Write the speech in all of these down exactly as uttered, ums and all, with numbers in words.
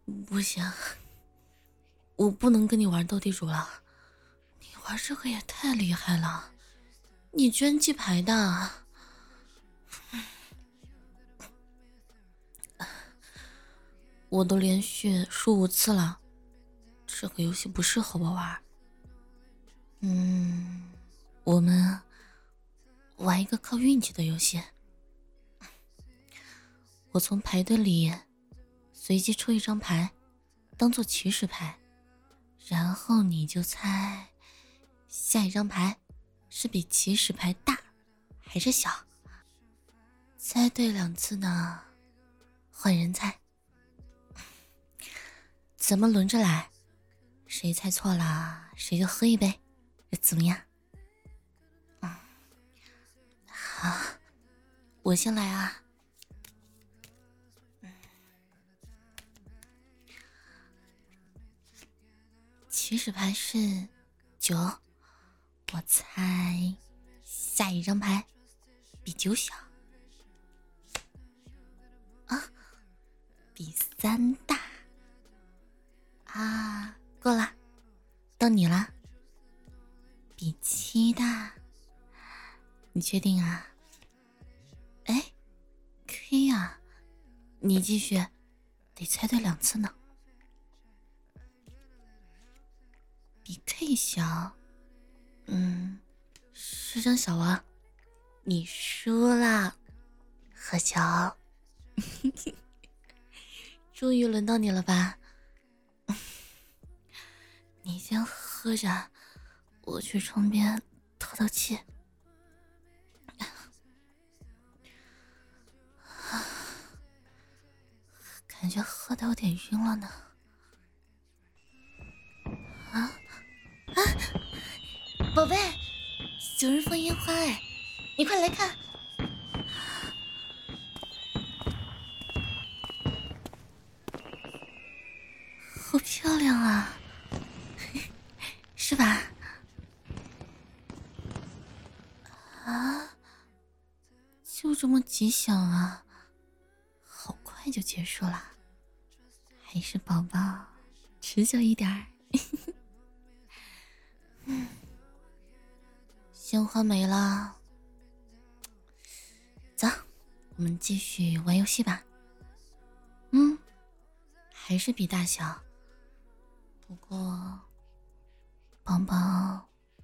不行，我不能跟你玩斗地主了，你玩这个也太厉害了，你居然记牌的。我都连续输五次了，这个游戏不适合我玩。嗯，我们玩一个靠运气的游戏。我从牌堆里随机抽一张牌，当做起始牌，然后你就猜下一张牌是比起始牌大还是小。猜对两次呢，换人猜。咱们轮着来，谁猜错了谁就喝一杯，怎么样？嗯，好，我先来啊。起始牌是九，我猜下一张牌比九小啊，比三大啊，够了，到你了，比七大，你确定啊？哎 ，K 啊，你继续，得猜对两次呢。比 K 小，嗯，是张小王，你输了，何乔。终于轮到你了吧？你先喝着，我去床边透透气。感觉喝的有点晕了呢。啊啊！宝贝，有人放烟花哎，你快来看！好漂亮啊，是吧？啊，就这么吉祥啊，好快就结束了。还是宝宝持久一点儿。嗯，鲜花没了，走，我们继续玩游戏吧。嗯，还是比大小，不过宝宝，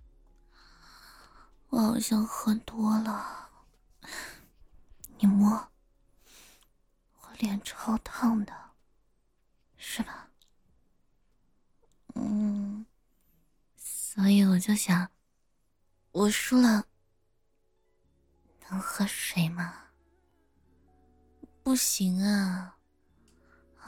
我好像喝多了，你摸，我脸超烫的，是吧？嗯，所以我就想，我输了，能喝水吗？不行啊，啊，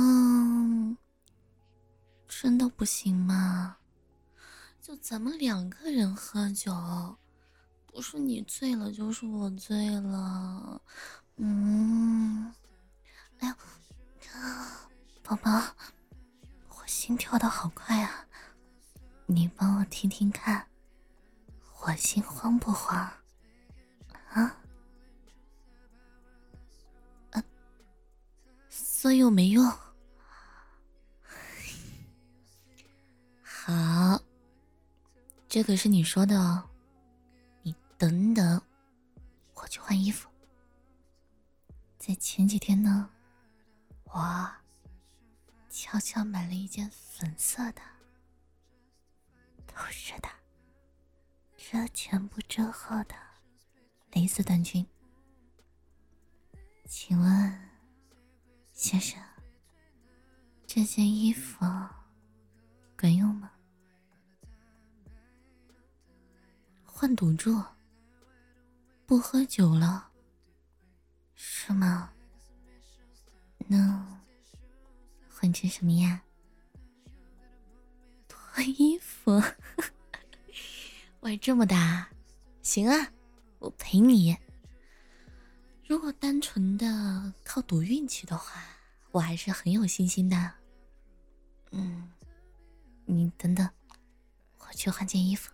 真的不行吗？就咱们两个人喝酒，不是你醉了就是我醉了。嗯，哎呀，啊，宝宝，我心跳的好快啊，你帮我听听看，我心慌不慌啊？啊，所以我没用。好，这可是你说的哦，你等等，我去换衣服。在前几天呢，我悄悄买了一件粉色的透视的遮前不遮后的蕾丝短裙。请问先生，这件衣服管用吗？换赌注，不喝酒了，是吗？那换成什么呀？脱衣服。玩这么大，行啊，我陪你。如果单纯的靠赌运气的话，我还是很有信心的。嗯，你等等，我去换件衣服。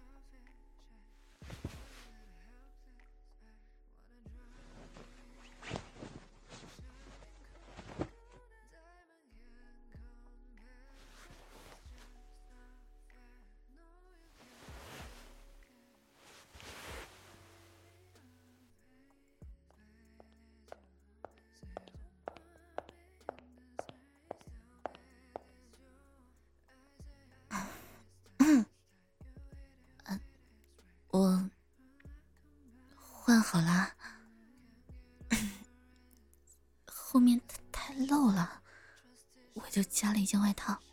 换好了，后面太露了，我就加了一件外套。